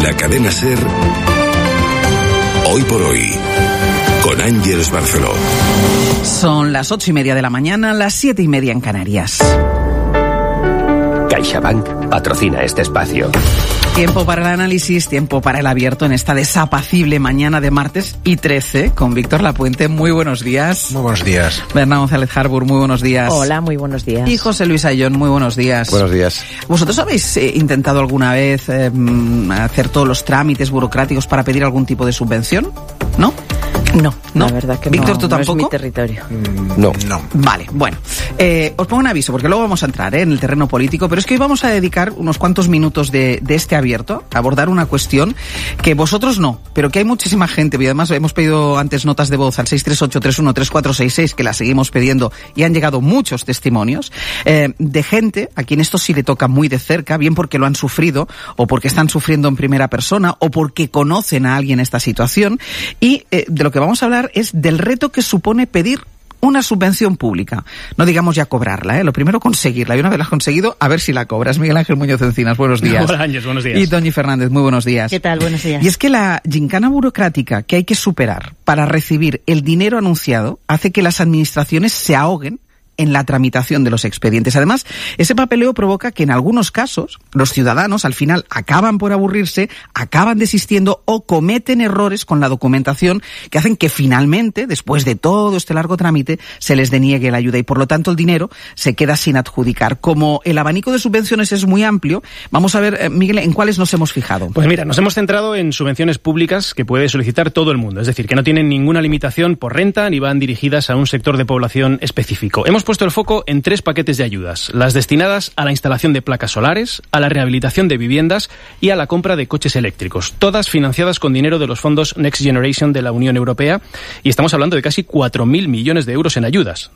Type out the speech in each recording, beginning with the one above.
la cadena SER, Hoy por Hoy, con Ángeles Barceló. Son las 8:30 de la mañana, las 7:30 en Canarias. CaixaBank patrocina este espacio. Tiempo para el análisis, tiempo para el abierto en esta desapacible mañana de martes y 13 con Víctor Lapuente. Muy buenos días. Muy buenos días. Bernardo González Harbour, muy buenos días. Hola, muy buenos días. Y José Luis Ayón, muy buenos días. Buenos días. ¿Vosotros habéis intentado alguna vez hacer todos los trámites burocráticos para pedir algún tipo de subvención? ¿No? No, la verdad que Víctor, no. ¿tú tampoco? No es mi territorio. No. Vale, bueno. Os pongo un aviso, porque luego vamos a entrar en el terreno político, pero es que hoy vamos a dedicar unos cuantos minutos de este abierto a abordar una cuestión que vosotros no, pero que hay muchísima gente, y además hemos pedido antes notas de voz al 638313466, que la seguimos pidiendo, y han llegado muchos testimonios de gente a quien esto sí le toca muy de cerca, bien porque lo han sufrido, o porque están sufriendo en primera persona, o porque conocen a alguien en esta situación, y de lo que vamos a hablar es del reto que supone pedir una subvención pública. No digamos ya cobrarla, lo primero conseguirla. Y una vez la has conseguido, a ver si la cobras. Miguel Ángel Muñoz Encinas, buenos días. Hola Ángeles, buenos días. Y Toñi Fernández, muy buenos días. ¿Qué tal? Buenos días. Y es que la gincana burocrática que hay que superar para recibir el dinero anunciado hace que las administraciones se ahoguen en la tramitación de los expedientes. Además, ese papeleo provoca que en algunos casos los ciudadanos al final acaban por aburrirse, acaban desistiendo o cometen errores con la documentación que hacen que finalmente, después de todo este largo trámite, se les deniegue la ayuda y por lo tanto el dinero se queda sin adjudicar. Como el abanico de subvenciones es muy amplio, vamos a ver, Miguel, ¿en cuáles nos hemos fijado? Pues mira, nos hemos centrado en subvenciones públicas que puede solicitar todo el mundo, es decir, que no tienen ninguna limitación por renta ni van dirigidas a un sector de población específico. Hemos puesto el foco en 3 paquetes de ayudas, las destinadas a la instalación de placas solares, a la rehabilitación de viviendas y a la compra de coches eléctricos, todas financiadas con dinero de los fondos Next Generation de la Unión Europea, y estamos hablando de casi 4.000 millones de euros en ayudas,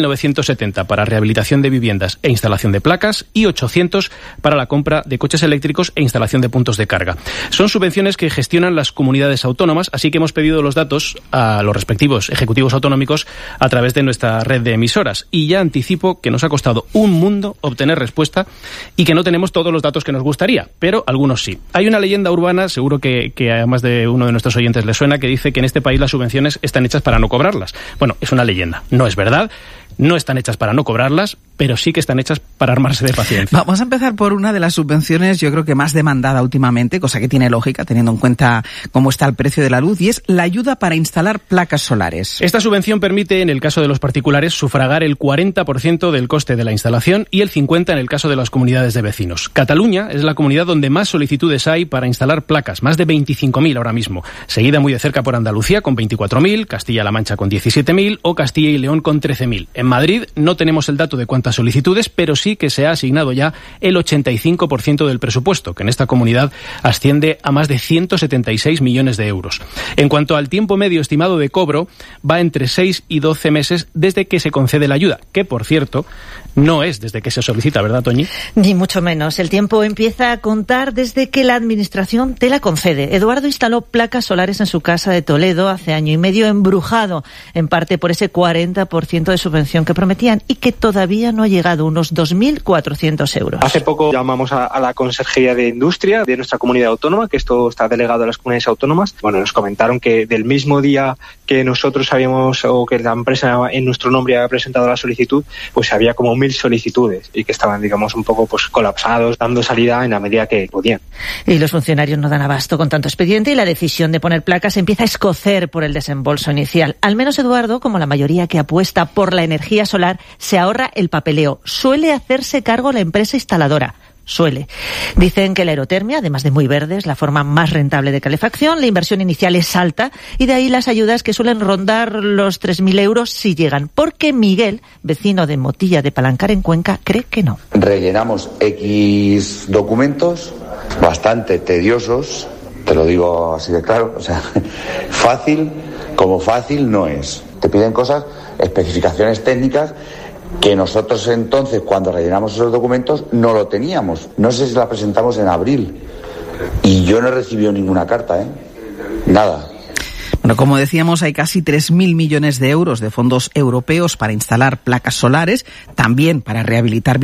2.970 para rehabilitación de viviendas e instalación de placas y 800 para la compra de coches eléctricos e instalación de puntos de carga. Son subvenciones que gestionan las comunidades autónomas, así que hemos pedido los datos a los respectivos ejecutivos autonómicos a través de nuestra red de emisoras, y ya anticipo que nos ha costado un mundo obtener respuesta y que no tenemos todos los datos que nos gustaría, pero algunos sí. Hay una leyenda urbana, seguro que a más de uno de nuestros oyentes le suena, que dice que en este país las subvenciones están hechas para no cobrarlas. Bueno, es una leyenda, no es verdad. No están hechas para no cobrarlas, pero sí que están hechas para armarse de paciencia. Vamos a empezar por una de las subvenciones, yo creo que más demandada últimamente, cosa que tiene lógica teniendo en cuenta cómo está el precio de la luz, y es la ayuda para instalar placas solares. Esta subvención permite, en el caso de los particulares, sufragar el 40% del coste de la instalación y el 50% en el caso de las comunidades de vecinos. Cataluña es la comunidad donde más solicitudes hay para instalar placas, más de 25.000 ahora mismo, seguida muy de cerca por Andalucía con 24.000, Castilla-La Mancha con 17.000 o Castilla y León con 13.000. En Madrid no tenemos el dato de cuántas solicitudes, pero sí que se ha asignado ya el 85% del presupuesto, que en esta comunidad asciende a más de 176 millones de euros. En cuanto al tiempo medio estimado de cobro, va entre 6 y 12 meses desde que se concede la ayuda, que por cierto no es desde que se solicita, ¿verdad, Toñi? Ni mucho menos. El tiempo empieza a contar desde que la administración te la concede. Eduardo instaló placas solares en su casa de Toledo hace año y medio, embrujado en parte por ese 40% de subvención que prometían y que todavía no ha llegado, unos 2.400 euros. Hace poco llamamos a la Consejería de Industria de nuestra comunidad autónoma, que esto está delegado a las comunidades autónomas. Bueno, nos comentaron que del mismo día que nosotros habíamos, o que la empresa en nuestro nombre había presentado la solicitud, pues había como 1.000 solicitudes y que estaban, digamos, un poco pues colapsados, dando salida en la medida que podían. Y los funcionarios no dan abasto con tanto expediente y la decisión de poner placas empieza a escocer por el desembolso inicial. Al menos Eduardo, como la mayoría que apuesta por la energía solar, se ahorra el papeleo. Suele hacerse cargo la empresa instaladora. Suele. Dicen que la aerotermia, además de muy verde, es la forma más rentable de calefacción, la inversión inicial es alta y de ahí las ayudas que suelen rondar los 3.000 euros si llegan. Porque Miguel, vecino de Motilla de Palancar en Cuenca, cree que no. Rellenamos X documentos bastante tediosos, te lo digo así de claro, o sea, fácil no es. Te piden cosas, especificaciones técnicas, que nosotros entonces, cuando rellenamos esos documentos, no lo teníamos. No sé si la presentamos en abril. Y yo no he recibido ninguna carta, nada. Bueno, como decíamos, hay casi 3.000 millones de euros de fondos europeos para instalar placas solares, también para rehabilitar